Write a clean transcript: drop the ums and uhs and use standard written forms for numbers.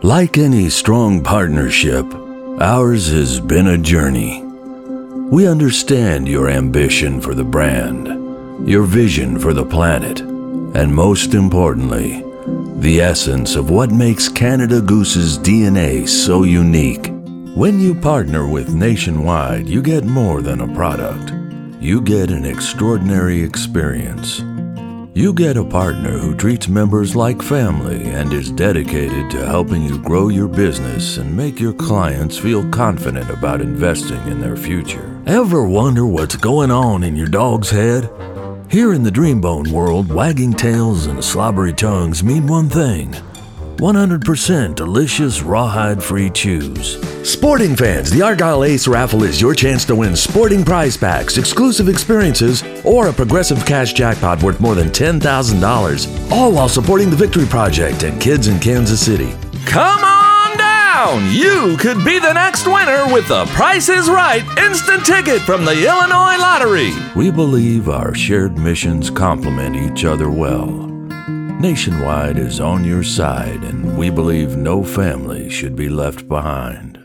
Like any strong partnership, ours has been a journey. We understand your ambition for the brand, your vision for the planet, and most importantly, the essence of what makes Canada Goose's DNA so unique. When you partner with Nationwide, you get more than a product. You get an extraordinary experience. You get a partner who treats members like family and is dedicated to helping you grow your business and make your clients feel confident about investing in their future. Ever wonder what's going on in your dog's head? Here in the Dreambone world, wagging tails and slobbery tongues mean one thing: 100% delicious rawhide-free chews. Sporting fans, the Argyle Ace Raffle is your chance to win sporting prize packs, exclusive experiences, or a progressive cash jackpot worth more than $10,000, all while supporting the Victory Project and kids in Kansas City. Come on down! You could be the next winner with the Price is Right instant ticket from the Illinois Lottery. We believe our shared missions complement each other well. Nationwide is on your side, and we believe no family should be left behind.